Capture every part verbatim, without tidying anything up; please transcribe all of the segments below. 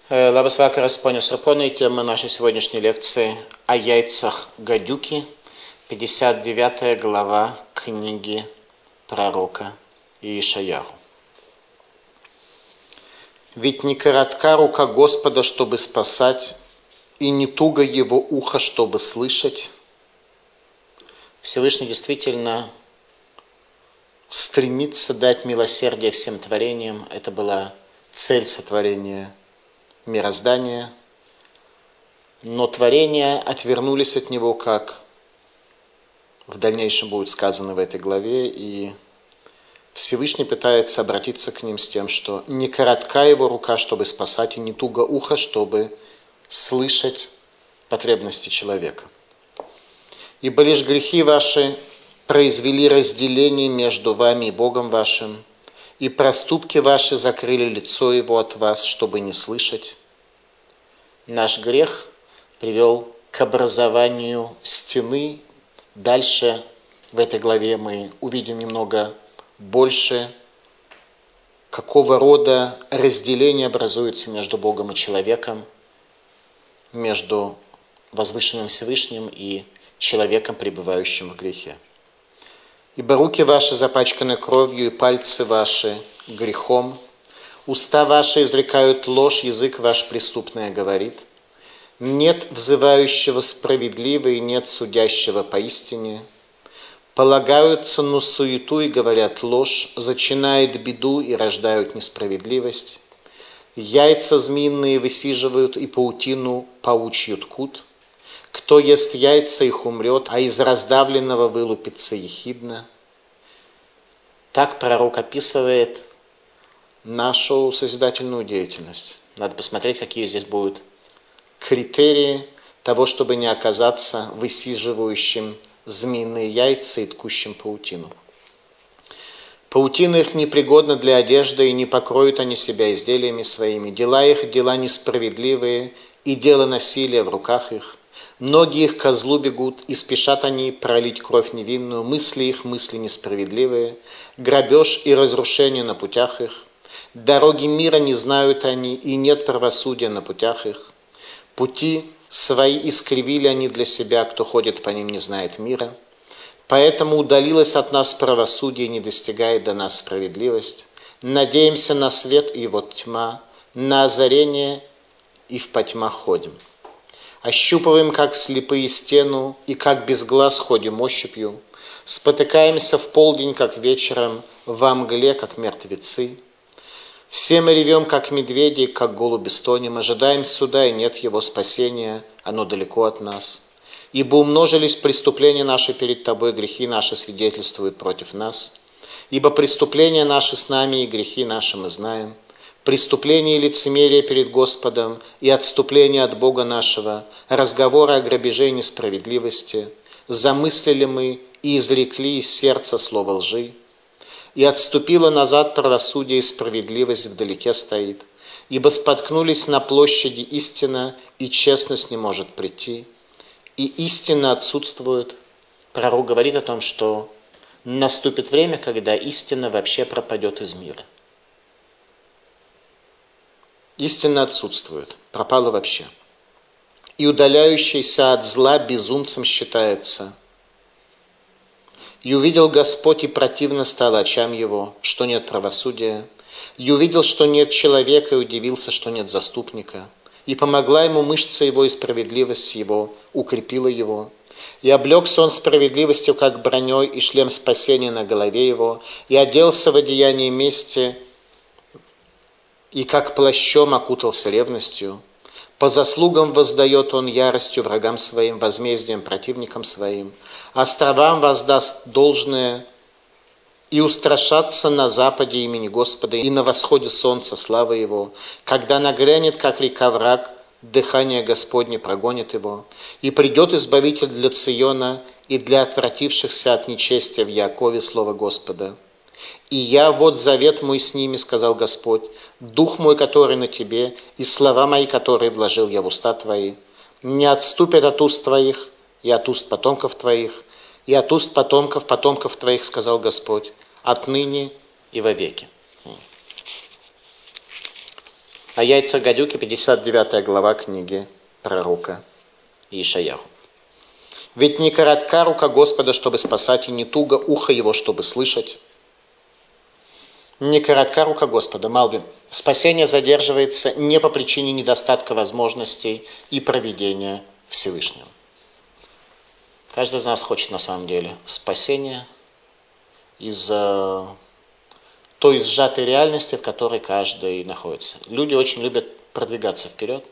Labas vakaras, ponios ir ponai, тема нашей сегодняшней лекции о яйцах гадюки, пятьдесят девятая глава книги пророка Иешаяху. «Ведь не коротка рука Господа, чтобы спасать, и не туго его ухо, чтобы слышать». Всевышний действительно стремится дать милосердие всем творениям. Это была цель сотворения мироздания, но творения отвернулись от него, как в дальнейшем будет сказано в этой главе, и Всевышний пытается обратиться к ним с тем, что не коротка его рука, чтобы спасать, и не туго ухо, чтобы слышать потребности человека. Ибо лишь грехи ваши произвели разделение между вами и Богом вашим, и проступки ваши закрыли лицо его от вас, чтобы не слышать. Наш грех привел к образованию стены. Дальше в этой главе мы увидим немного больше, какого рода разделение образуется между Богом и человеком, между возвышенным Всевышним и человеком, пребывающим в грехе. «Ибо руки ваши запачканы кровью, и пальцы ваши грехом. Уста ваши изрекают ложь, язык ваш преступное говорит. Нет взывающего справедливо, и нет судящего поистине. Полагаются на суету и говорят ложь, зачинают беду и рождают несправедливость. Яйца змеиные высиживают, и паутину паучью ткут. Кто ест яйца, их умрет, а из раздавленного вылупится ехидна». Так пророк описывает нашу созидательную деятельность. Надо посмотреть, какие здесь будут критерии того, чтобы не оказаться высиживающим змеиные яйца и ткущим паутину. «Паутина их непригодна для одежды, и не покроют они себя изделиями своими. Дела их дела несправедливые, и дело насилия в руках их. Ноги их ко злу бегут, и спешат они пролить кровь невинную. Мысли их мысли несправедливые, грабеж и разрушение на путях их. Дороги мира не знают они, и нет правосудия на путях их. Пути свои искривили они для себя, кто ходит по ним, не знает мира. Поэтому удалилось от нас правосудие, не достигает до нас справедливость. Надеемся на свет, и вот тьма, на озарение, и в потьмах ходим. Ощупываем, как слепые, стену, и как без глаз ходим ощупью. Спотыкаемся в полдень, как вечером, во мгле, как мертвецы. Все мы ревем, как медведи, как голуби стонем. Ожидаем суда, и нет его спасения, оно далеко от нас. Ибо умножились преступления наши перед тобой, грехи наши свидетельствуют против нас. Ибо преступления наши с нами, и грехи наши мы знаем. Преступление и лицемерие перед Господом, и отступление от Бога нашего, разговоры о грабеже и несправедливости, замыслили мы и изрекли из сердца слово лжи. И отступило назад правосудие, и справедливость вдалеке стоит. Ибо споткнулись на площади истина, и честность не может прийти. И истина отсутствует». Пророк говорит о том, что наступит время, когда истина вообще пропадет из мира. Истина отсутствует, пропала вообще. «И удаляющийся от зла безумцем считается. И увидел Господь, и противно стало очам его, что нет правосудия. И увидел, что нет человека, и удивился, что нет заступника. И помогла ему мышца его, и справедливость его укрепила его. И облегся он справедливостью, как броней, и шлем спасения на голове его, и оделся в одеяние мести, и как плащом окутался ревностью. По заслугам воздает он яростью врагам своим, возмездием противникам своим. Островам воздаст должное, и устрашатся на западе имени Господа, и на восходе солнца славы его. Когда нагрянет, как река, враг, дыхание Господне прогонит его. И придет Избавитель для Циона, и для отвратившихся от нечестия в Яакове слово Господа. «И я, вот завет мой с ними, сказал Господь, дух мой, который на тебе, и слова мои, которые вложил я в уста твои, не отступят от уст твоих и от уст потомков твоих, и от уст потомков потомков твоих, сказал Господь, отныне и вовеки». А яйца гадюки, пятьдесят девятая глава книги пророка Ишаяху. Ведь не коротка рука Господа, чтобы спасать, и не туго ухо его, чтобы слышать. Не коротка рука Господа, Малвин. Спасение задерживается не по причине недостатка возможностей и провидения Всевышнего. Каждый из нас хочет на самом деле спасения из-за той сжатой реальности, в которой каждый находится. Люди очень любят продвигаться вперед.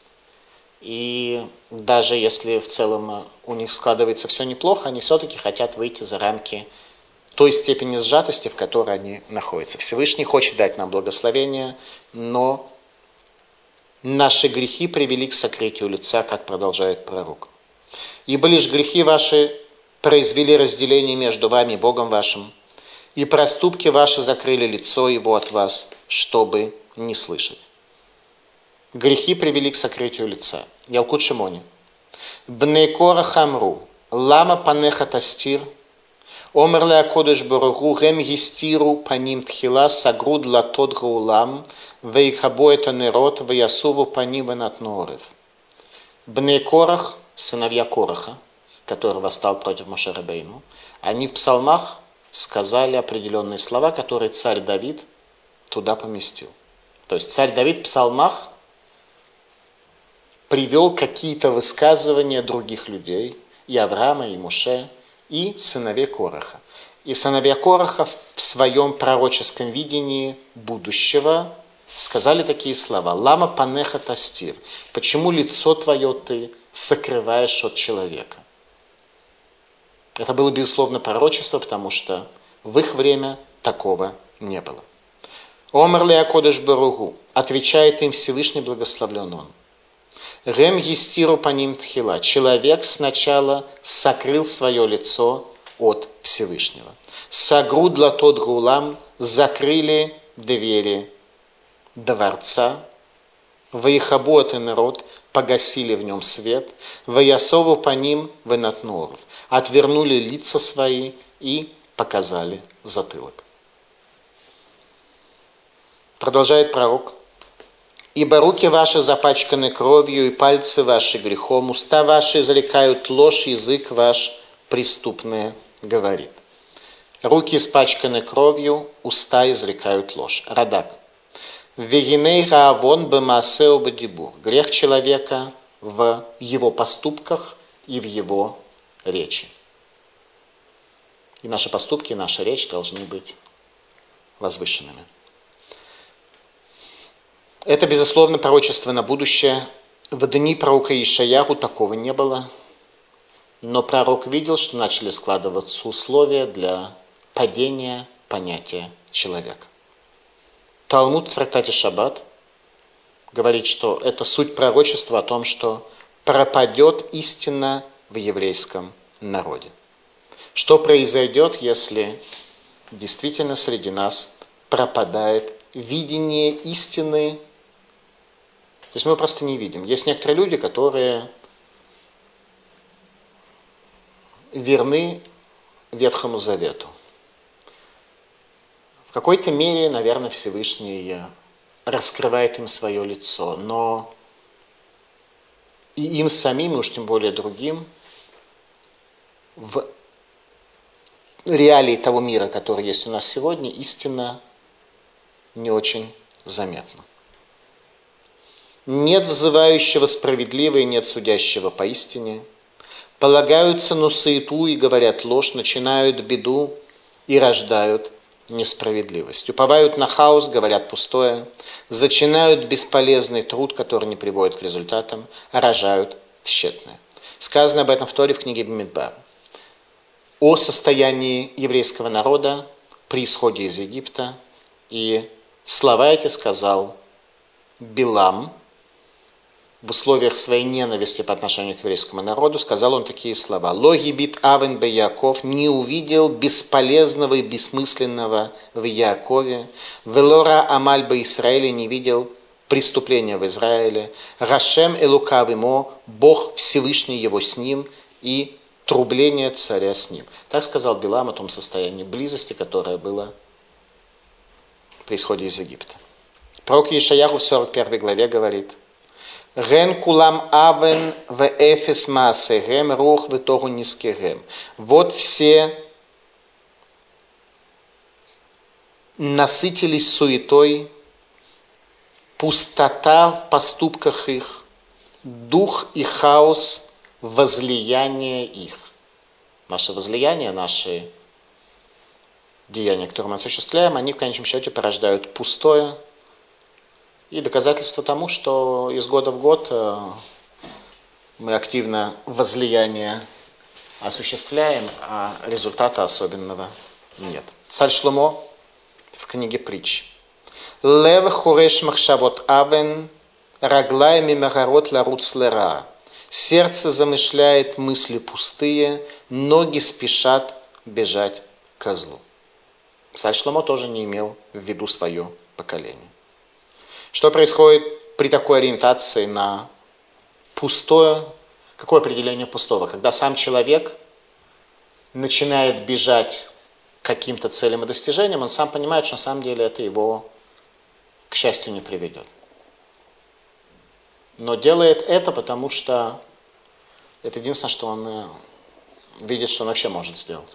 И даже если в целом у них складывается все неплохо, они все-таки хотят выйти за рамки той степени сжатости, в которой они находятся. Всевышний хочет дать нам благословение, но наши грехи привели к сокрытию лица, как продолжает пророк. Ибо лишь грехи ваши произвели разделение между вами и Богом вашим, и проступки ваши закрыли лицо его от вас, чтобы не слышать. Грехи привели к сокрытию лица. Ялкут Шимони. Бней Корах амру, лама панеха тастир, омер ле акодеш баруху, гем гистиру паним тхила, сагруд латод гаулам, вейхабо это нерот, вейасуву паним венатнорев. Бней Корах, сыновья Кораха, который восстал против Моше Рабейну, они в псалмах сказали определенные слова, которые царь Давид туда поместил. То есть царь Давид в псалмах привел какие-то высказывания других людей, и Авраама, и Моше, и сыновей Кораха. И сыновья Кораха в своем пророческом видении будущего сказали такие слова: «Лама панеха тастир». Почему лицо твое ты сокрываешь от человека? Это было, безусловно, пророчество, потому что в их время такого не было. Омер ле акодеш баругу, отвечает им Всевышний, благословлен он. Рем гистиру паним тхила, человек сначала сокрыл свое лицо от Всевышнего. Сагрудла тот гулам, закрыли двери дворца. Ваихаботы народ, погасили в нем свет. Ваясову по ним венатноров, отвернули лица свои и показали затылок. Продолжает пророк. Ибо руки ваши запачканы кровью, и пальцы ваши грехом, уста ваши изрекают ложь, язык ваш преступное говорит. Руки испачканы кровью, уста изрекают ложь. Радак. Вегиней гаавон бемаасеу бадибур. Грех человека в его поступках и в его речи. И наши поступки, и наша речь должны быть возвышенными. Это, безусловно, пророчество на будущее. В дни пророка Ишаяху такого не было. Но пророк видел, что начали складываться условия для падения понятия человека. Талмуд в трактате Шаббат говорит, что это суть пророчества о том, что пропадет истина в еврейском народе. Что произойдет, если действительно среди нас пропадает видение истины? То есть мы просто не видим. Есть некоторые люди, которые верны Ветхому Завету. В какой-то мере, наверное, Всевышний раскрывает им свое лицо, но и им самим, и уж тем более другим, в реалии того мира, который есть у нас сегодня, истина не очень заметна. Нет взывающего справедливо и нет судящего поистине. Полагаются на суету и говорят ложь, начинают беду и рождают несправедливость. Уповают на хаос, говорят пустое, зачинают бесполезный труд, который не приводит к результатам, а рожают тщетное. Сказано об этом в Торе в книге Бамидбар. О состоянии еврейского народа при исходе из Египта. И слова эти сказал Билам в условиях своей ненависти по отношению к еврейскому народу. Сказал он такие слова: «Ло гибит авен бе Яаков», не увидел бесполезного и бессмысленного в Яакове. «Велора амаль бе Исраэле», не видел преступления в Израиле. «Рашем элукав имо», Бог Всевышний его с ним, и трубление царя с ним. Так сказал Билам о том состоянии близости, которое было при исходе из Египта. Пророк Ишаяху в сорок первой главе говорит: «Ген кулам авен в эфес маасегем рух в тогу нискегем». Вот все насытились суетой, пустота в поступках их, дух и хаос возлияния их. Наше возлияние, наши деяния, которые мы осуществляем, они в конечном счете порождают пустое. И доказательство тому, что из года в год мы активно возлияние осуществляем, а результата особенного нет. Царь Шломо в книге притч. Лев хореш махшавот авен, раглай мимагарот ларуц лера. Сердце замышляет мысли пустые, ноги спешат бежать к козлу. Царь Шломо тоже не имел в виду свое поколение. Что происходит при такой ориентации на пустое? Какое определение пустого? Когда сам человек начинает бежать к каким-то целям и достижениям, он сам понимает, что на самом деле это его к счастью не приведет. Но делает это, потому что это единственное, что он видит, что он вообще может сделать.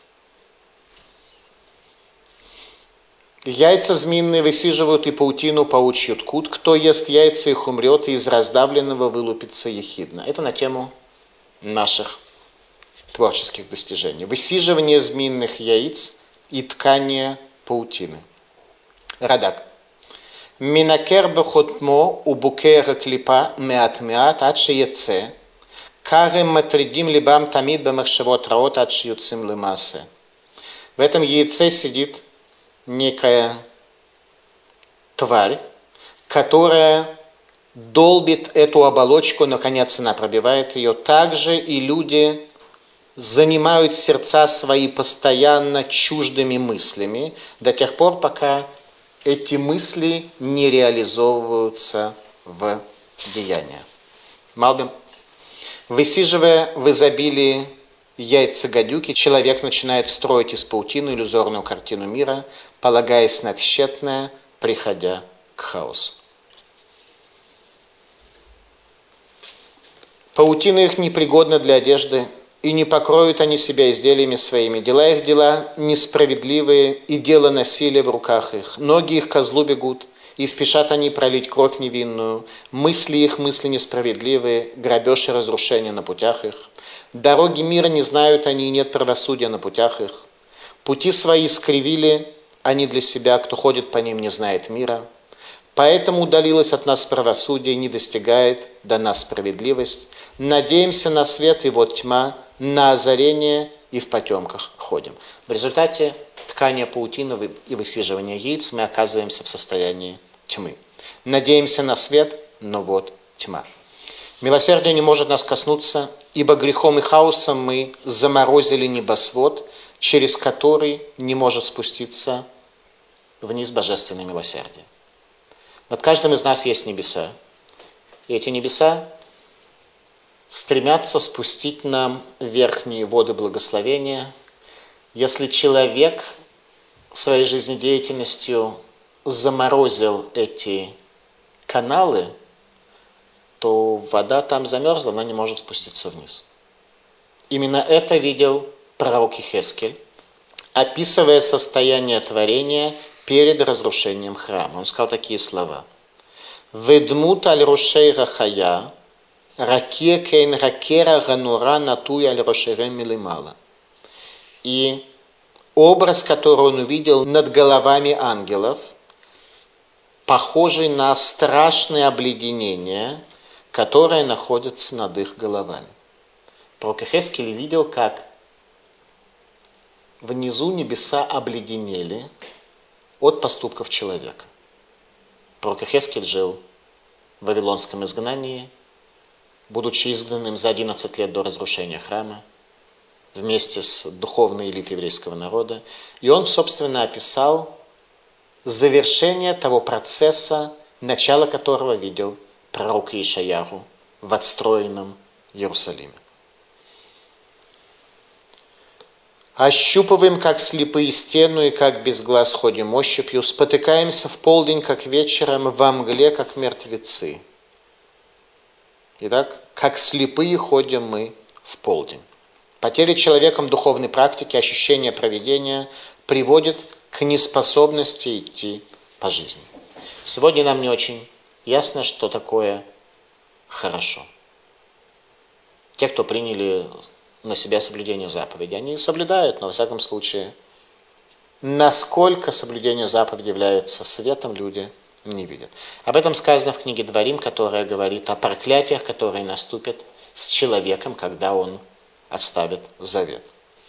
Яйца змеиные высиживают и паутину паучью ткут. Кто ест яйца, их умрет, и из раздавленного вылупится ехидно. Это на тему наших творческих достижений. Высиживание змеиных яиц и ткание паутины. Радак. Минакер бехотмо убукера клипа меат меат ад шееце. Карем матридим либам тамид бамахшевот раот ад шеюцим лемасе. В этом яйце сидит некая тварь, которая долбит эту оболочку, наконец она пробивает ее. Также и люди занимают сердца свои постоянно чуждыми мыслями до тех пор, пока эти мысли не реализовываются в деяния. Малбим. Высиживая в изобилии яйца гадюки, человек начинает строить из паутины иллюзорную картину мира, полагаясь на тщетное, приходя к хаосу. Паутина их непригодна для одежды, и не покроют они себя изделиями своими. Дела их дела несправедливые, и дело насилия в руках их. Ноги их козлу бегут, и спешат они пролить кровь невинную. Мысли их мысли несправедливые, грабеж и разрушение на путях их. Дороги мира не знают они, и нет правосудия на путях их. Пути свои искривили они для себя, кто ходит по ним, не знает мира. Поэтому удалилось от нас правосудие, не достигает до нас справедливость. Надеемся на свет, и вот тьма, на озарение, и в потемках ходим. В результате ткания паутины и высиживания яиц мы оказываемся в состоянии тьмы. Надеемся на свет, но вот тьма. Милосердие не может нас коснуться, ибо грехом и хаосом мы заморозили небосвод, через который не может спуститься вниз божественное милосердие. Над каждым из нас есть небеса. И эти небеса стремятся спустить нам верхние воды благословения. Если человек своей жизнедеятельностью заморозил эти каналы, то вода там замерзла, она не может спуститься вниз. Именно это видел пророк Йехескель, описывая состояние творения перед разрушением храма. Он сказал такие слова. «Ведмут аль рошей рахая, раке кейн ракера ганура натуя аль рошерем милимала». И образ, который он увидел над головами ангелов, похожий на страшное обледенение, которое находится над их головами. Пророк Йехескель видел, как внизу небеса обледенели от поступков человека. Пророк Йехескель жил в вавилонском изгнании, будучи изгнанным за одиннадцать лет до разрушения храма, вместе с духовной элитой еврейского народа. И он, собственно, описал завершение того процесса, начало которого видел пророк Ишаяху в отстроенном Иерусалиме. Ощупываем, как слепые, стену, и как без глаз ходим ощупью, спотыкаемся в полдень, как вечером, во мгле, как мертвецы. Итак, как слепые ходим мы в полдень. Потеря человеком духовной практики, ощущение провидения приводит к неспособности идти по жизни. Сегодня нам не очень ясно, что такое хорошо. Те, кто приняли на себя соблюдение заповедей, они соблюдают, но во всяком случае, насколько соблюдение заповедей является светом, люди не видят. Об этом сказано в книге Дворим, которая говорит о проклятиях, которые наступят с человеком, когда он оставит завет.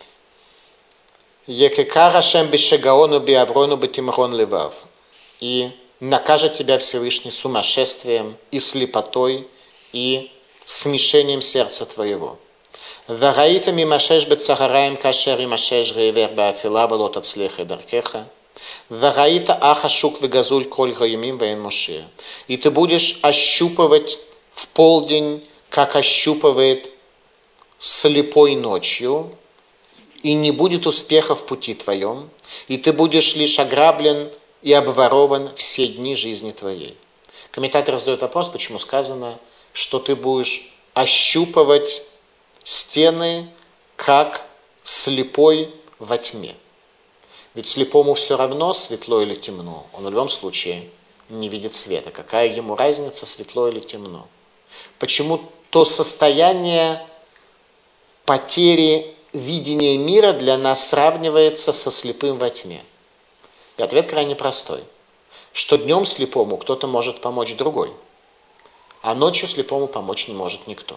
«Екекар Ашем бешегаону биаврону бетимрон левав». И накажет тебя Всевышний сумасшествием и слепотой, и смешением сердца твоего. «Вагаита мимашеш бецахараем кашер имашеш ревер баафила велот ацлеха даркеха. Вагаита ахашук вегазуль коль гаимим вейн моше». И ты будешь ощупывать в полдень, как ощупывает слепой ночью, и не будет успеха в пути твоем, и ты будешь лишь ограблен и обворован все дни жизни твоей. Комментатор задает вопрос, почему сказано, что ты будешь ощупывать стены, как слепой во тьме. Ведь слепому все равно, светло или темно. Он в любом случае не видит света. Какая ему разница, светло или темно? Почему то состояние потери видения мира для нас сравнивается со слепым во тьме? И ответ крайне простой. Что днем слепому кто-то может помочь другой, а ночью слепому помочь не может никто.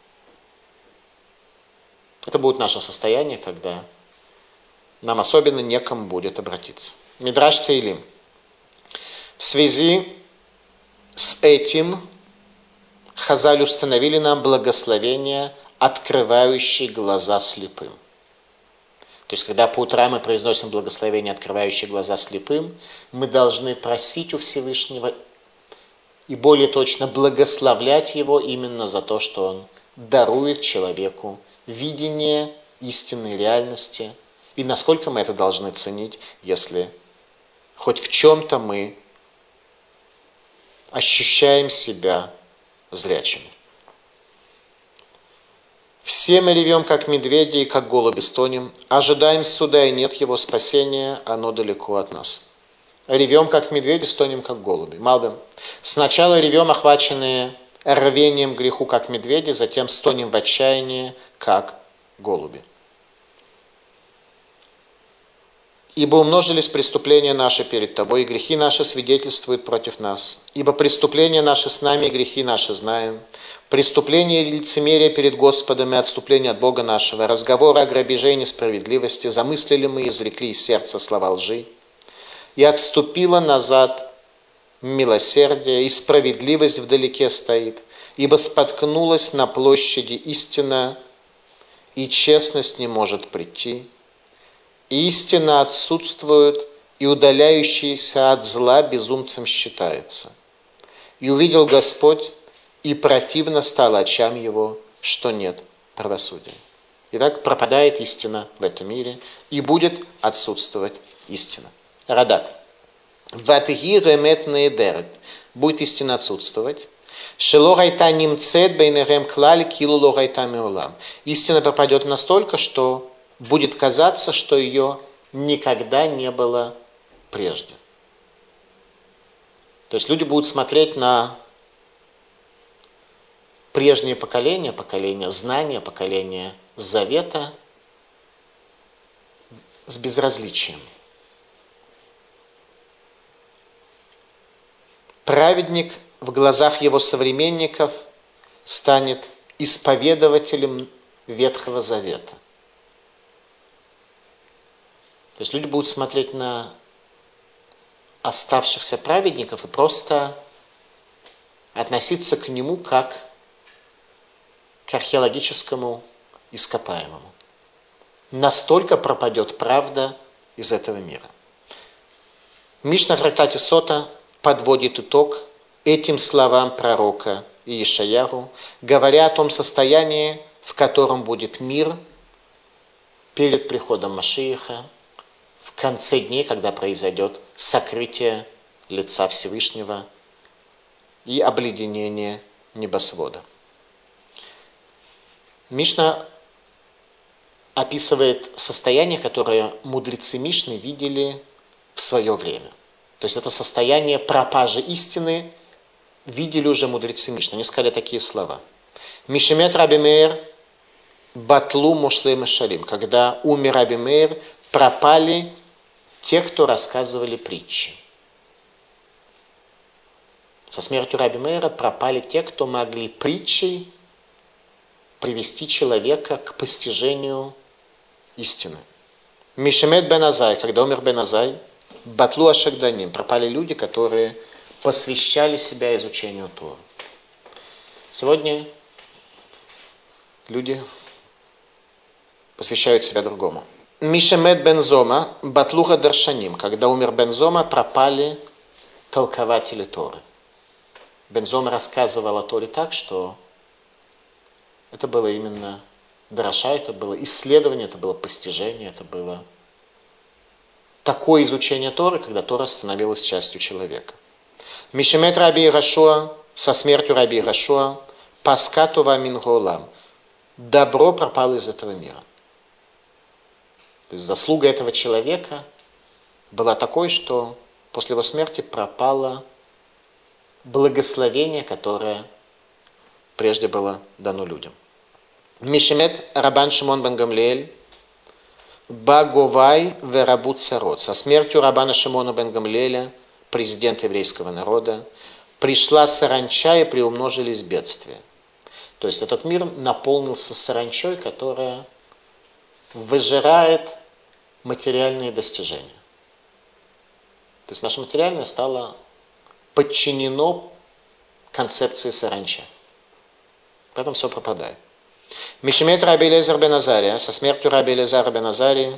Это будет наше состояние, когда нам особенно некому будет обратиться. Мидраш Теилим. В связи с этим Хазаль установили нам благословение, открывающее глаза слепым. То есть, когда по утрам мы произносим благословение, открывающее глаза слепым, мы должны просить у Всевышнего и более точно благословлять Его именно за то, что Он дарует человеку видение истинной реальности. И насколько мы это должны ценить, если хоть в чем-то мы ощущаем себя зрячими. Все мы ревем, как медведи, и как голуби стонем, ожидаем суда, и нет его спасения, оно далеко от нас. Ревем, как медведи, стонем, как голуби. Малбим. Сначала ревем, охваченные рвением греху, как медведи, затем стонем в отчаянии, как голуби. Ибо умножились преступления наши перед тобой, и грехи наши свидетельствуют против нас. Ибо преступления наши с нами, и грехи наши знаем. Преступление и лицемерие перед Господом и отступление от Бога нашего, разговоры о грабеже и несправедливости, замыслили мы и изрекли из сердца слова лжи. И отступило назад милосердие, и справедливость вдалеке стоит, ибо споткнулась на площади истина, и честность не может прийти. Истина отсутствует, и удаляющийся от зла безумцем считается. И увидел Господь, и противно стало очам его, что нет правосудия. Итак, пропадает истина в этом мире, и будет отсутствовать истина. Радак. Ватги ремет неедерет. Будет истина отсутствовать. Шело гайта нимцет бейнерем клаль килу ло гайта меулам. Истина пропадет настолько, что будет казаться, что ее никогда не было прежде. То есть люди будут смотреть на прежнее поколение, поколение знания, поколение завета с безразличием. Праведник в глазах его современников станет исповедователем Ветхого Завета. То есть люди будут смотреть на оставшихся праведников и просто относиться к нему как к археологическому ископаемому. Настолько пропадет правда из этого мира. Мишна в трактате Сота подводит итог этим словам пророка Иешаяху, говоря о том состоянии, в котором будет мир перед приходом Машиаха, в конце дней, когда произойдет сокрытие лица Всевышнего и обледенение небосвода. Мишна описывает состояние, которое мудрецы Мишны видели в свое время. То есть это состояние пропажи истины видели уже мудрецы Мишны. Они сказали такие слова. Мишемет Раби Меир батлу мошле машалим. Когда умер Раби Меир, пропали те, кто рассказывали притчи. Со смертью Раби Меира пропали те, кто могли притчей привести человека к постижению истины. Мишемет бен Азай, когда умер бен Азай, батлу ашагданим, пропали люди, которые посвящали себя изучению Торы. Сегодня люди посвящают себя другому. Мишемет бен Зома, батлуха даршаним, когда умер бен Зома, пропали толкователи Торы. Бен Зома рассказывал о Торе так, что это было именно драша, это было исследование, это было постижение, это было такое изучение Торы, когда Тора становилась частью человека. Мишемет Раби Ирашуа, со смертью Раби Ирашуа, паскатува минголам, добро пропало из этого мира. То есть заслуга этого человека была такой, что после его смерти пропало благословение, которое прежде было дано людям. Мишемет Рабан Шимон бен Гамлиэль, Баговай верабут царот. Со смертью Рабана Шимона бен Гамлиэля, президента еврейского народа, пришла саранча и приумножились бедствия. То есть этот мир наполнился саранчой, которая выжирает материальные достижения. То есть наше материальное стало подчинено концепции саранча. Поэтому все пропадает. Мишемет Раби Элиэзер бен Азария, со смертью Раби Элиэзера бен Азарии,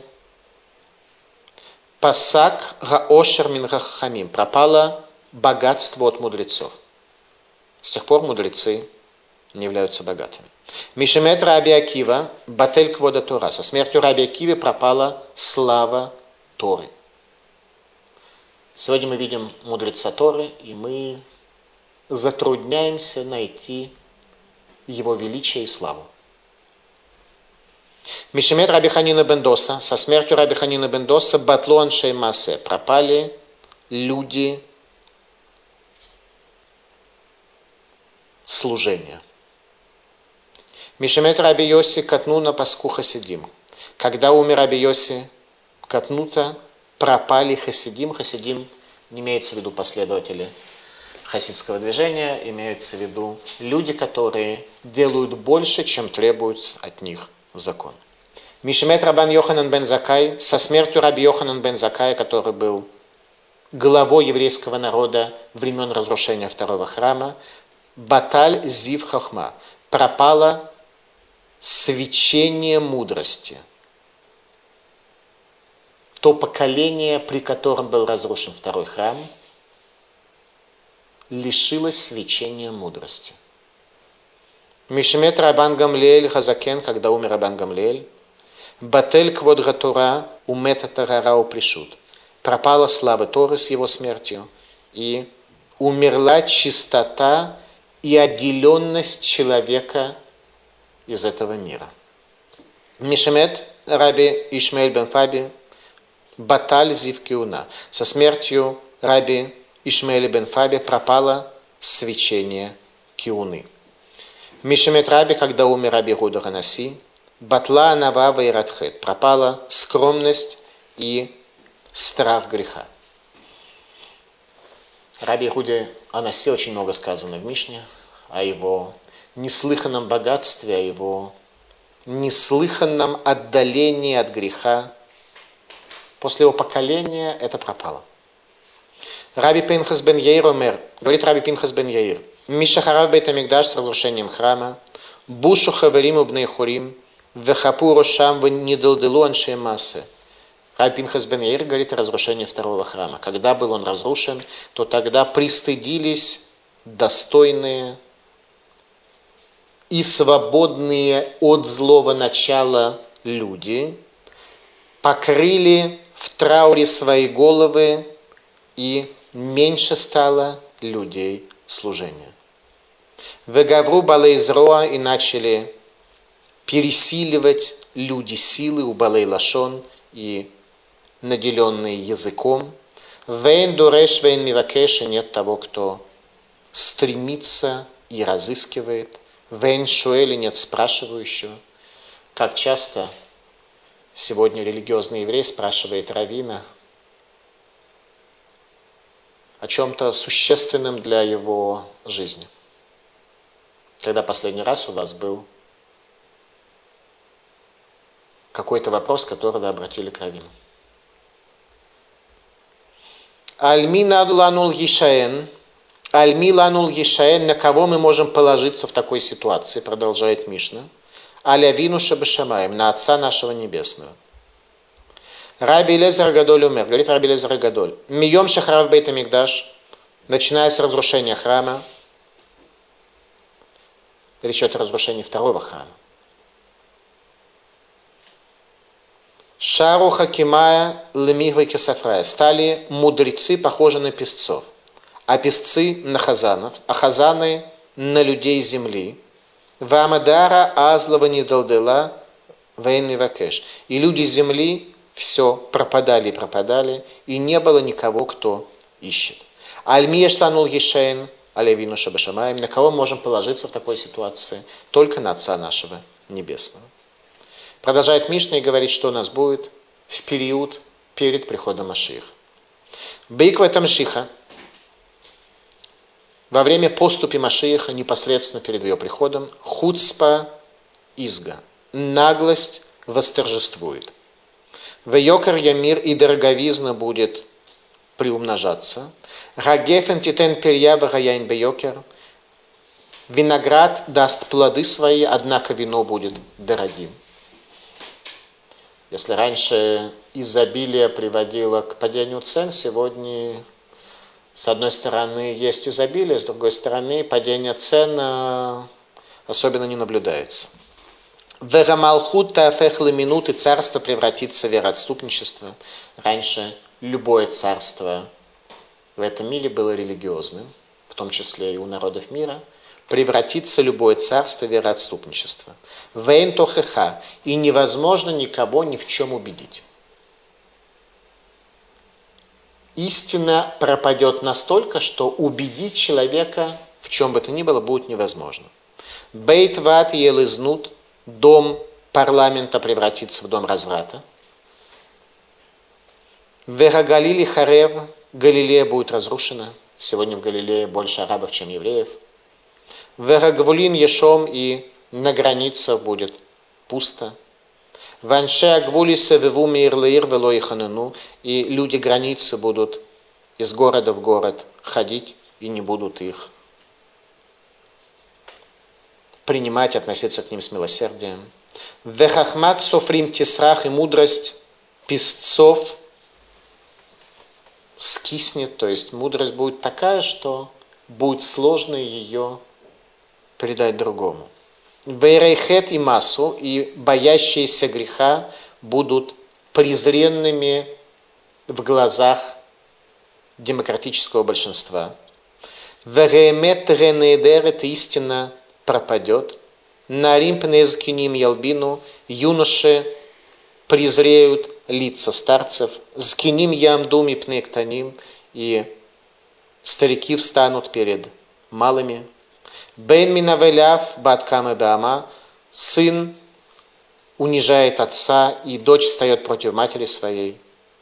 пасак гаошер мин хахамим, пропало богатство от мудрецов. С тех пор мудрецы не являются богатыми. Мишемет Раби Акива, батель квода Тора, со смертью Раби Акивы пропала слава Торы. Сегодня мы видим мудреца Торы, и мы затрудняемся найти его величие и славу. Мишемет Раби Ханина бен Доса, со смертью Раби Ханина бен Доса, батлу аншей масе, пропали люди служения. Мишемет Раби Йоси катнуна паску хасидим. Когда умер Раби Йоси катнута, пропали хасидим. Хасидим не имеется в виду последователи хасидского движения, имеются в виду люди, которые делают больше, чем требуется от них закон. Мишемет Рабан Йоханан бен Закай, со смертью Раби Йоханан бен Закая, который был главой еврейского народа времен разрушения второго храма, баталь зив хахма, пропало свечение мудрости. То поколение, при котором был разрушен второй храм, лишилось свечения мудрости. Мишемет Рабан Гамлиэль Хазакен, когда умер Рабан Гамлиэль, батель квод гатура умета тарара упришут. Пропала слава Торы с его смертью, и умерла чистота и отделенность человека из этого мира. Мишемет Раби Ишмаэль бен Фаби, баталь зив киуна. Со смертью Раби Ишмаэля бен Фаби пропало свечение киуны. Мишемет Раби, когда умер Раби Гуда Ханаси, батла анава и радхет, пропала скромность и страх греха. Раби Гуде Анаси очень много сказано в Мишне о его неслыханном богатстве, о его неслыханном отдалении от греха. После его поколения это пропало. Раби Пинхас бен Яир омер, говорит Раби Пинхас бен Яир, Мишахарав бейт амикдаш, с разрушением храма, бушу хаверим убней хурим, вехапу рошам венидалделу аншей массы. Раби Пинхас бен Яир говорит о разрушении второго храма. Когда был он разрушен, то тогда пристыдились достойные и свободные от злого начала люди, покрыли в трауре свои головы, и меньше стало людей служения. Вегавру балей зроа, и начали пересиливать люди силы у балей лашон, и наделенные языком. Вейн дуреш, вейн мивакеш, и нет того, кто стремится и разыскивает. Вейн шуэль, и нет спрашивающего. Как часто сегодня религиозный еврей спрашивает раввина о чем-то существенном для его жизни. Когда последний раз у вас был какой-то вопрос, который вы обратили к раввину? Альми ланул гишаэн, альми ланул гишаэн, на кого мы можем положиться в такой ситуации, продолжает Мишна. Алявину шабашамаем, на Отца нашего Небесного. Раби Элиэзер Гадоль умер, говорит Раби Элиэзер Гадоль. Мием шахарав бейт амикдаш, начиная с разрушения храма, речь идет о разрушении второго храма. Шару хакимая лемигвы кесафрая, стали мудрецы, похожи на песцов, а песцы на хазанов, а хазаны на людей земли. Вамадара азлова недалдела вейн мивакеш. И люди земли все пропадали и пропадали, и не было никого, кто ищет. Альмия штанул ешейн, алявину шабашамаем. На кого можем положиться в такой ситуации? Только на Отца нашего Небесного. Продолжает Мишна и говорит, что у нас будет в период перед приходом Машиаха. Бейква Тамшиха. Во время поступи Машиаха, непосредственно перед ее приходом, хуцпа изга, наглость восторжествует. Вейокар ямир, и дороговизна будет приумножаться. Гагефен титен перья багаяйн бейокер, виноград даст плоды свои, однако вино будет дорогим. Если раньше изобилие приводило к падению цен, сегодня, с одной стороны, есть изобилие, с другой стороны, падение цен особенно не наблюдается. Верамалхут тафехлы минуты, царство превратится в вероотступничество. Раньше любое царство в этом мире было религиозным, в том числе и у народов мира. Превратится любое царство в вероотступничество. Вейн тохеха, и невозможно никого ни в чем убедить. Истина пропадет настолько, что убедить человека в чем бы то ни было будет невозможно. Бейт ват елизнут, дом парламента превратится в дом разврата. Верагалили харев, Галилея будет разрушена. Сегодня в Галилее больше арабов, чем евреев. Верагвулин ешом, и на границах будет пусто. Ванше агвулиса веву мир леир вело и хануну, и люди границы будут из города в город ходить и не будут их принимать, относиться к ним с милосердием. Вехахмат софрим тесрах, и мудрость песцов скиснет, то есть мудрость будет такая, что будет сложно ее передать другому. Вейрейхет и массу, и боящиеся греха будут презренными в глазах демократического большинства. Веремет ренедер, это истина пропадет. Нарим пнезкиним ялбину, юноши презреют лица старцев. Скиним ямдум и пнектаним, и старики встанут перед малыми. Бен минавеляв баткаме баама, сын унижает отца, и дочь встает против матери своей.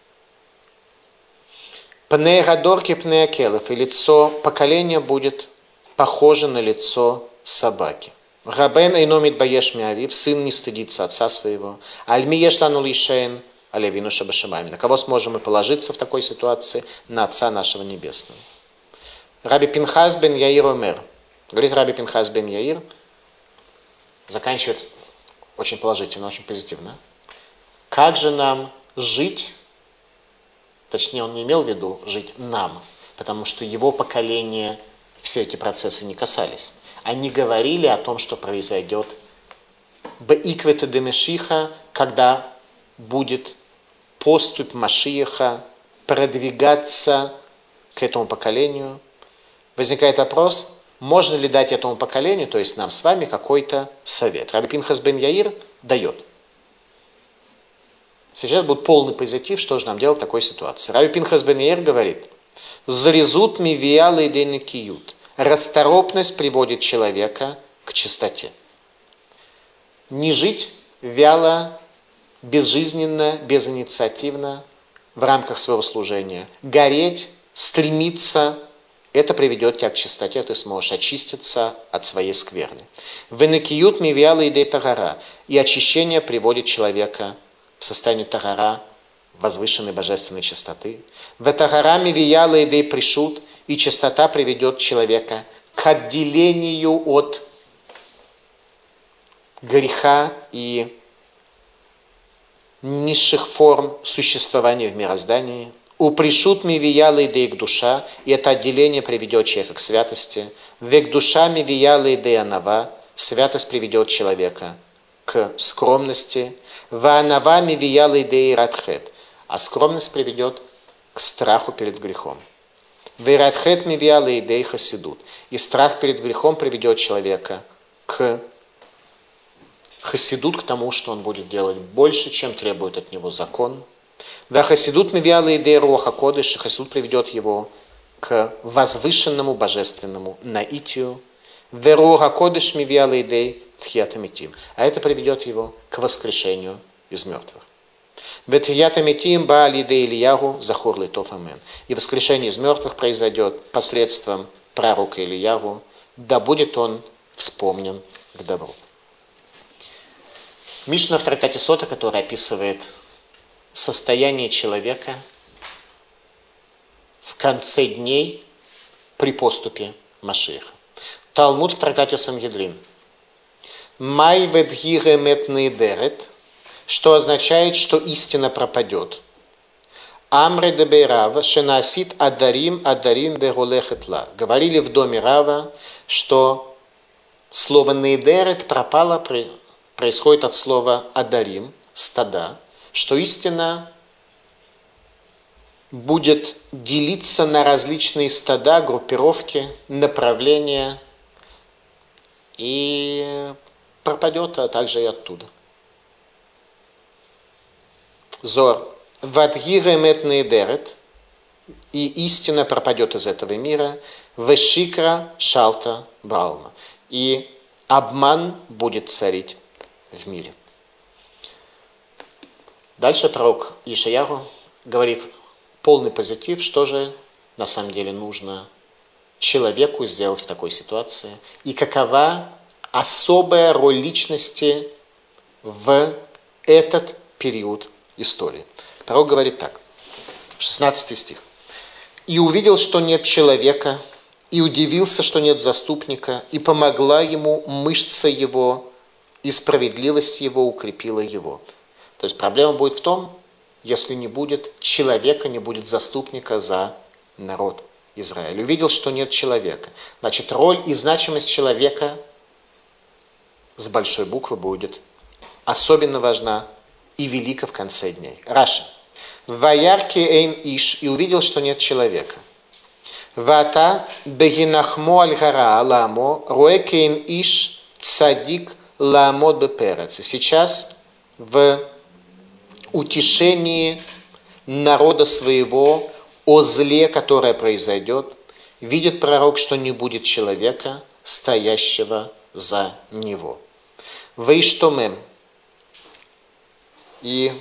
Пне гадорки пне акелов, и лицо поколения будет похоже на лицо собаки. Рабен айномит баеш миавив, сын не стыдится отца своего. Альми ешлану лишен, алявину шабашамаем. На кого сможем мы положиться в такой ситуации? На Отца нашего Небесного. Раби Пинхас бен Яир омер. Говорит Раби Пинхас бен Яир, заканчивает очень положительно, очень позитивно. Как же нам жить, точнее он не имел в виду жить нам, потому что его поколение все эти процессы не касались. Они говорили о том, что произойдет б иквете демешиха, когда будет поступь Машиаха продвигаться к этому поколению. Возникает вопрос, можно ли дать этому поколению, то есть нам с вами, какой-то совет. Раби Пинхас бен Яир дает. Сейчас будет полный позитив, что же нам делать в такой ситуации. Раби Пинхас бен Яир говорит, «Зарезут мивиала и дейнекиют». Расторопность приводит человека к чистоте. Не жить вяло, безжизненно, безинициативно в рамках своего служения. Гореть, стремиться, это приведет тебя к чистоте, ты сможешь очиститься от своей скверны. «Венекиют мивиала и дей тагара». И очищение приводит человека в состояние тагара, возвышенной божественной чистоты. «Ветагара мивиала и дей пришут». И чистота приведет человека к отделению от греха и низших форм существования в мироздании. «Упришут мивияла и дейк душа». И это отделение приведет человека к святости. «Век душа мивияла и дей анава». Святость приведет человека к скромности. «Ва анава мивияла и дей радхет». А скромность приведет к страху перед грехом. «Вейрадхет мивияла и дей хасидут». И страх перед грехом приведет человека к хасидут, к тому, что он будет делать больше, чем требует от него закон. «Ва хасидут мивияла и дей руаха кодеш». И хасидут приведет его к возвышенному божественному наитию. «Ве руаха кодеш мивияла и дей тхията митим». А это приведет его к воскрешению из мертвых. И воскрешение из мертвых произойдет посредством пророка Ильяву, да будет он вспомнен к добру. Мишна в трактате Сота, который описывает состояние человека в конце дней при поступе Машиаха. Талмуд в трактате Сангедрин. Май ведгире метный дерет, что означает, что истина пропадет. Амре де бейрава шенасит адарим адарин де голехетла. Говорили в доме Рава, что слово нейдерет пропало, происходит от слова адарим, стада, что истина будет делиться на различные стада, группировки, направления и пропадет, а также и оттуда. Зор. Вадгире мет нейдерет, и истина пропадет из этого мира. Вешикра шалта балма, и обман будет царить в мире. Дальше пророк Ишаяху говорит полный позитив, что же на самом деле нужно человеку сделать в такой ситуации, и какова особая роль личности в этот период истории. Пророк говорит так, шестнадцатый стих. «И увидел, что нет человека, и удивился, что нет заступника, и помогла ему мышца его, и справедливость его укрепила его». То есть проблема будет в том, если не будет человека, не будет заступника за народ Израиля. Увидел, что нет человека. Значит, роль и значимость человека с большой буквы будет особенно важна и велика в конце дней. Раши. «Ваярки эйн иш», и увидел, что нет человека. «Вата бегинахмо аль-гара ламо руэкейн иш цадик ламод беперец». И сейчас в утешении народа своего о зле, которое произойдет, видит пророк, что не будет человека, стоящего за него. «Вейштомем». И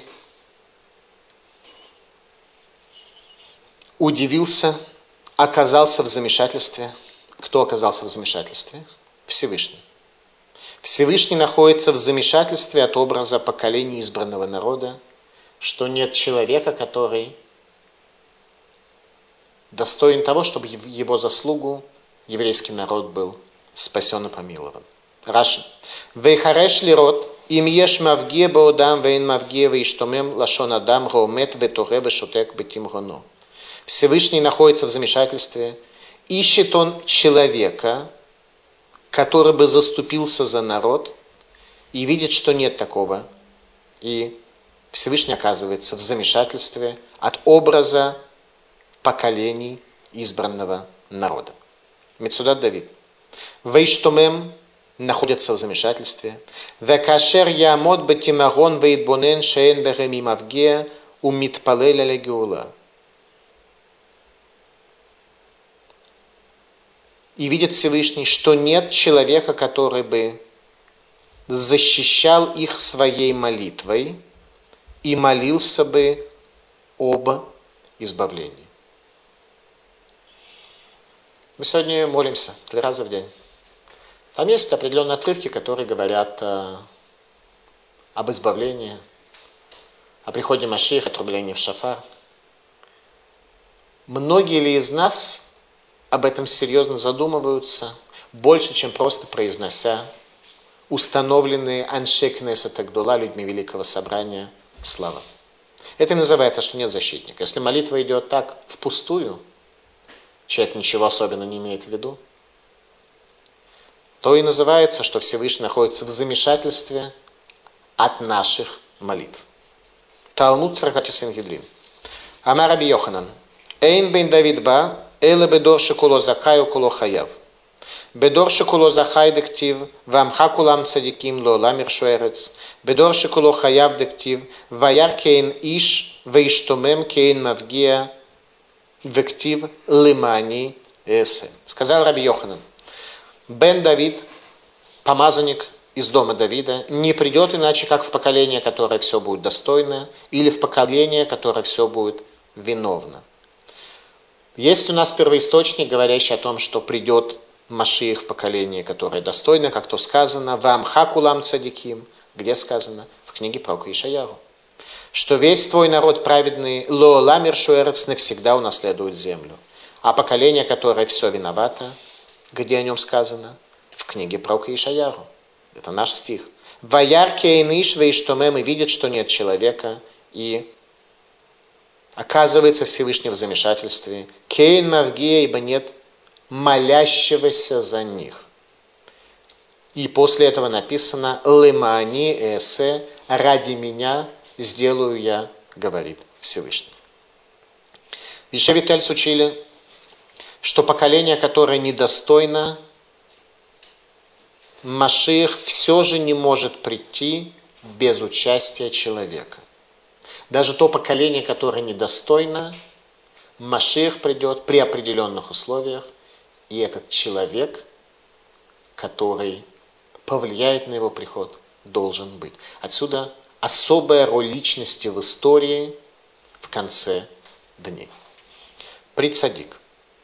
удивился, оказался в замешательстве. Кто оказался в замешательстве? Всевышний. Всевышний находится в замешательстве от образа поколения избранного народа, что нет человека, который достоин того, чтобы в его заслугу еврейский народ был спасен и помилован. Раши. «Вейхареш лирот, им еш мавгие баодам, вейн мавгие вейштомем лашон адам, роумет ветуре вешотек бетим гоно». Всевышний находится в замешательстве, ищет он человека, который бы заступился за народ, и видит, что нет такого, и Всевышний оказывается в замешательстве от образа поколений избранного народа. Мецудат Давид. Вейштомем находятся в замешательстве. Векашер ямод бетимагон вейтбонен шеен бехеми мавгея умитпалеля легиула. И видит Всевышний, что нет человека, который бы защищал их своей молитвой и молился бы об избавлении. Мы сегодня молимся три раза в день. Там есть определенные отрывки, которые говорят э, об избавлении, о приходе Машиаха, о трублении в шафар. Многие ли из нас об этом серьезно задумываются, больше, чем просто произнося установленные Аншей Кнесет Агдула, людьми Великого Собрания, слова. Это и называется, что нет защитника. Если молитва идет так, впустую, человек ничего особенно не имеет в виду, то и называется, что Всевышний находится в замешательстве от наших молитв. Талмуд Цархати Сангедрин. Амар Раби Йоханан. Эйн бен Давид ба, эле бедор шекуло закаю куло хаяв. Бедор шекуло захай дектив, вамха кулам цадиким ло ламир шуэрец. Бедор шекуло хаяв дектив, ваяр кейн иш, вейштомем кейн мавгия, вектив лимани эсе. Сказал Раби Йоханан. Бен Давид, помазанник из дома Давида, не придет иначе, как в поколение, которое все будет достойно, или в поколение, которое все будет виновно. Есть у нас первоисточник, говорящий о том, что придет Машиах в поколение, которое достойно, как то сказано, «Вам хакулам цадиким», где сказано? В книге пророка Ишаяху, что весь твой народ праведный, ло ламир шуэрец, навсегда унаследует землю. А поколение, которое все виновато, где о нем сказано? В книге пророка Ишаяху. Это наш стих. «Ваяр кейныш вейштомем» и видит, что нет человека, и оказывается Всевышний в замешательстве. «Кейн мавгия», ибо нет молящегося за них. И после этого написано «Лемани эсе», ради меня сделаю я, говорит Всевышний. Еще Витальс учили, что поколение, которое недостойно, Машиах все же не может прийти без участия человека. Даже то поколение, которое недостойно, Машиах придет при определенных условиях, и этот человек, который повлияет на его приход, должен быть. Отсюда особая роль личности в истории в конце дней. Прицадик.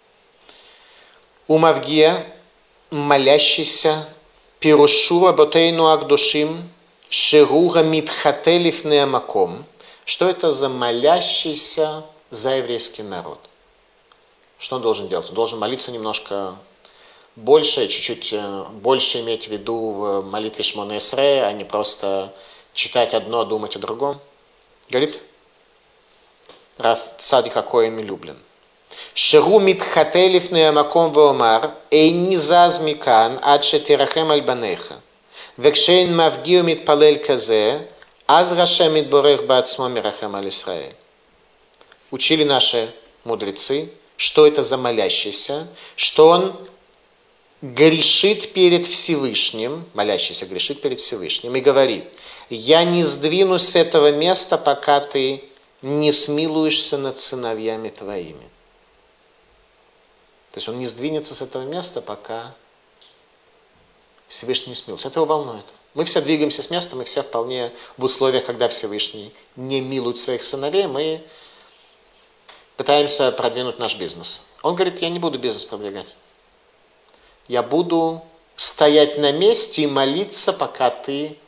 У Мавгия, молящийся, пирушу аботейну агдушим, шеруга митхателив неамаком. Что это за молящийся за еврейский народ? Что он должен делать? Он должен молиться немножко больше, чуть-чуть больше иметь в виду в молитве Шмоне Эсре, а не просто читать одно, думать о другом. Говорит Рав Цадик ха-Коэн Люблин. Шеру митхателив неамаком веомар, эйни заз микан, ад шетирахем аль банеха. Векшейн мавгиу митпалель казе, аз рашем митборех баацмо мирахем аль Исраэль. Учили наши мудрецы, что это за молящийся, что он грешит перед Всевышним, молящийся грешит перед Всевышним, и говорит: я не сдвинусь с этого места, пока ты не смилуешься над сыновьями твоими. То есть он не сдвинется с этого места, пока Всевышний не смилуется. Это его волнует. Мы все двигаемся с места, мы все вполне в условиях, когда Всевышний не милует своих сыновей, мы пытаемся продвинуть наш бизнес. Он говорит: я не буду бизнес продвигать. Я буду стоять на месте и молиться, пока ты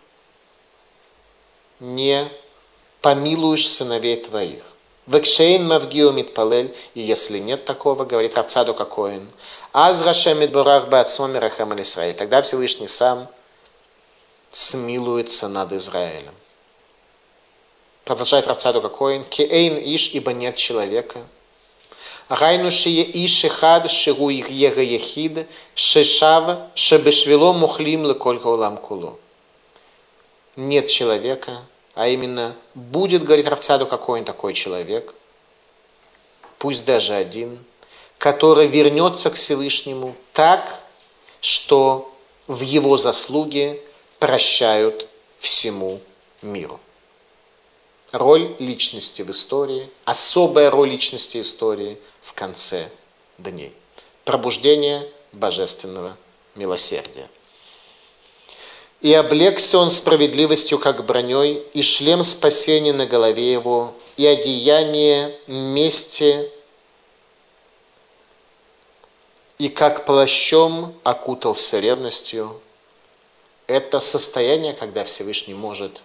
не помилуешь сыновей твоих. Векшейн мавгиу митпалель, и если нет такого, говорит Рав Цадок ха-Коэн, аз рашем митборах баацмо мирахем аль Исраэль, тогда Всевышний сам смилуется над Израилем. Продолжает Рав Цадок ха-Коэн, кеэйн иш, ибо нет человека. Райну шие иш эхад ширу ега ехид шешав шебешвило мухлим леколь гаулам куло. Нет человека, а именно, будет, говорит Рав Цадок, какой-нибудь такой человек, пусть даже один, который вернется к Всевышнему так, что в его заслуге прощают всему миру. Роль личности в истории, особая роль личности в истории в конце дней. Пробуждение божественного милосердия. «И облегся он справедливостью, как броней, и шлем спасения на голове его, и одеяние мести, и как плащом окутался ревностью». Это состояние, когда Всевышний может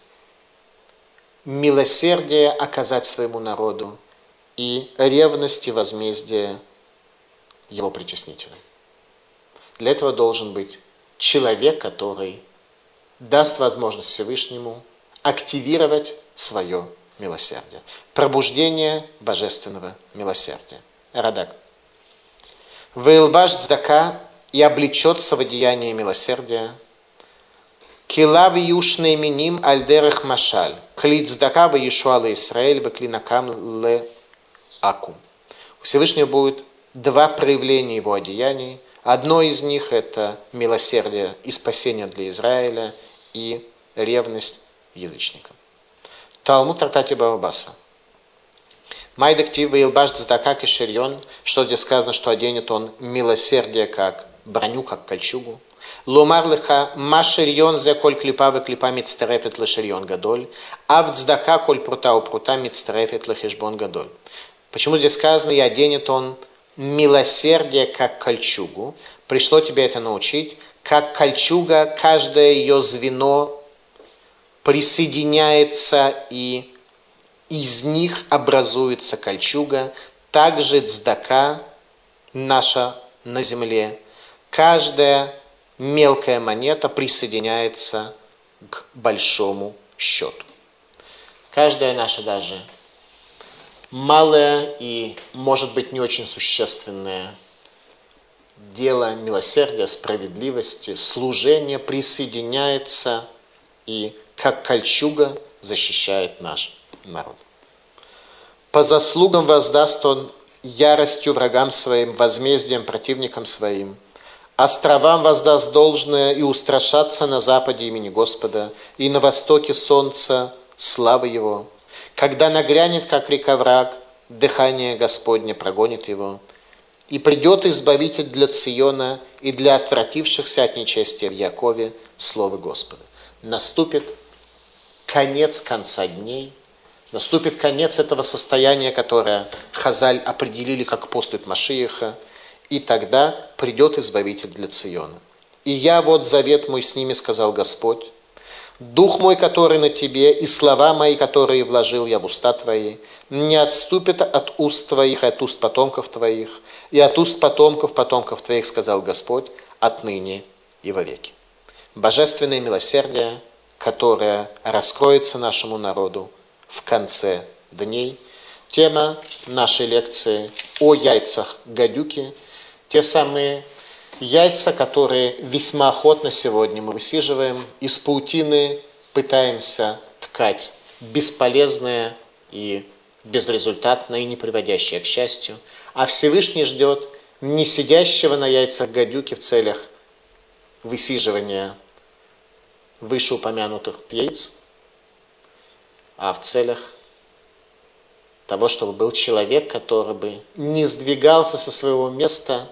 милосердие оказать своему народу и ревность и возмездие его притеснителям. Для этого должен быть человек, который даст возможность Всевышнему активировать свое милосердие. Пробуждение божественного милосердия. Радак. «Вейлбаш цдака, и облечется в одеяние милосердия, килав юшный миним альдерех машаль, кли цдака в Иешуа Исраэль, в клинакам ле акум». У Всевышнего будет два проявления его одеяний. Одно из них – это милосердие и спасение для Израиля и ревность язычникам. Талмуд Трактате Бава Басра. Майдактив вейлбаш цдака кешерьон, что здесь сказано, что оденет он милосердие как броню, как кольчугу. Ломар леха машерьон зе коль клипа ве клипа мицтерефет лешерьон гадоль, а в цдака коль прута у прута мицтерефет лехешбон гадоль. Почему здесь сказано, и оденет он милосердие как кольчугу? Пришло тебе это научить. Как кольчуга, каждое ее звено присоединяется, и из них образуется кольчуга. Также цдака наша на земле. Каждая мелкая монета присоединяется к большому счету. Каждая наша даже малое и, может быть, не очень существенное дело милосердия, справедливости, служения присоединяется и, как кольчуга, защищает наш народ. По заслугам воздаст он яростью врагам своим, возмездием противникам своим. Островам воздаст должное и устрашатся на западе имени Господа, и на востоке солнца славы его. Когда нагрянет, как река враг, дыхание Господне прогонит его. И придет Избавитель для Циона и для отвратившихся от нечестия в Якове слово Господа. Наступит конец конца дней, наступит конец этого состояния, которое Хазаль определили как поступь Машиаха, и тогда придет Избавитель для Циона. «И я вот завет мой с ними, сказал Господь, Дух мой, который на тебе, и слова мои, которые вложил я в уста твои, не отступят от уст твоих и от уст потомков твоих, и от уст потомков потомков твоих, сказал Господь, отныне и вовеки». Божественное милосердие, которое раскроется нашему народу в конце дней. Тема нашей лекции о яйцах гадюки. Те самые яйца, которые весьма охотно сегодня мы высиживаем, из паутины пытаемся ткать бесполезное и безрезультатное, и не приводящее к счастью. А Всевышний ждет не сидящего на яйцах гадюки в целях высиживания вышеупомянутых яиц, а в целях того, чтобы был человек, который бы не сдвигался со своего места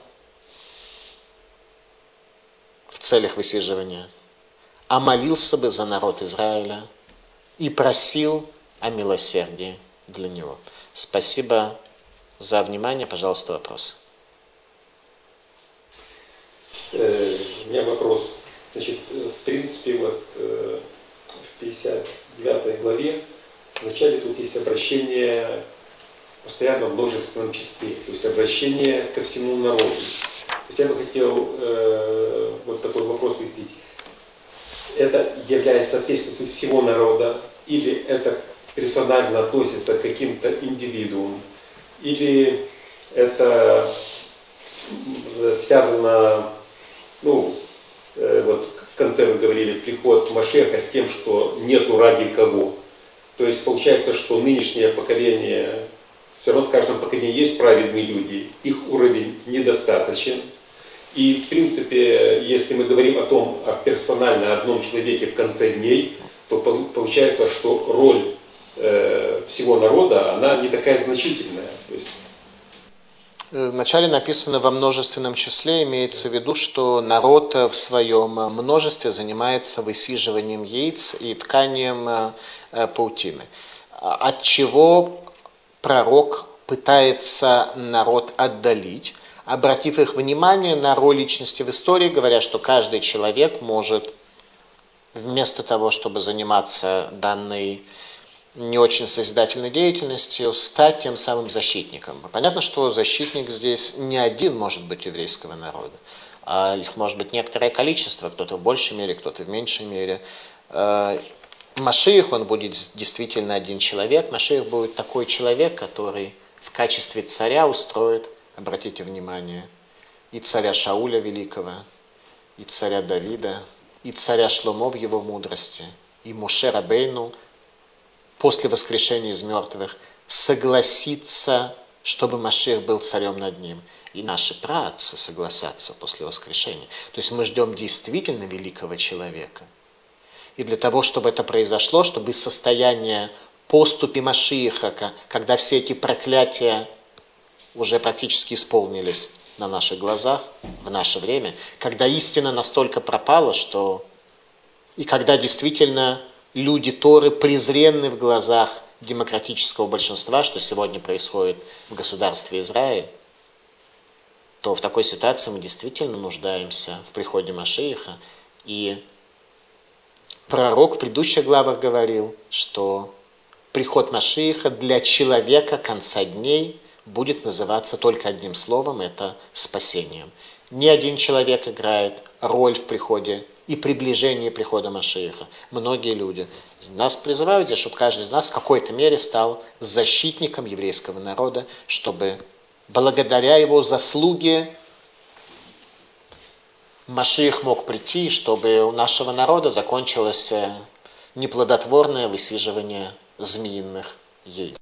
в целях высиживания, а молился бы за народ Израиля и просил о милосердии для него. Спасибо за внимание. Пожалуйста, вопрос. Э, у меня вопрос. Значит, в принципе, вот э, в пятьдесят девятой главе в начале тут есть обращение постоянно в множественном числе, то есть обращение ко всему народу. То есть я бы хотел э, вот такой вопрос выяснить. Это является ответственностью всего народа, или это персонально относится к каким-то индивидуумам, или это связано, ну, э, вот в конце вы говорили, приход Машеха с тем, что нету ради кого. То есть получается, что нынешнее поколение, все равно в каждом поколении есть праведные люди, их уровень недостаточен. И в принципе, если мы говорим о том, о персонально одном человеке в конце дней, то получается, что роль э, всего народа, она не такая значительная. То есть, вначале написано во множественном числе, имеется в виду, что народ в своем множестве занимается высиживанием яиц и тканием паутины. От чего пророк пытается народ отдалить, обратив их внимание на роль личности в истории, говоря, что каждый человек может вместо того, чтобы заниматься данной не очень созидательной деятельностью, стать тем самым защитником. Понятно, что защитник здесь не один может быть еврейского народа, а их может быть некоторое количество, кто-то в большей мере, кто-то в меньшей мере. Машиах, он будет действительно один человек. Машиах будет такой человек, который в качестве царя устроит, обратите внимание, и царя Шауля Великого, и царя Давида, и царя Шломо в его мудрости, и Моше Рабейну, после воскрешения из мертвых, согласиться, чтобы Машиах был царем над ним. И наши праотцы согласятся после воскрешения. То есть мы ждем действительно великого человека. И для того, чтобы это произошло, чтобы из состояния поступи Машиаха, когда все эти проклятия уже практически исполнились на наших глазах, в наше время, когда истина настолько пропала, что и когда действительно люди Торы презренны в глазах демократического большинства, что сегодня происходит в государстве Израиль, то в такой ситуации мы действительно нуждаемся в приходе Машиаха. И пророк в предыдущих главах говорил, что приход Машиаха для человека конца дней будет называться только одним словом – это спасением. Ни один человек играет роль в приходе и приближении прихода Машиаха. Многие люди. Нас призывают здесь, чтобы каждый из нас в какой-то мере стал защитником еврейского народа, чтобы благодаря его заслуге Машиах мог прийти, чтобы у нашего народа закончилось неплодотворное высиживание змеиных яиц.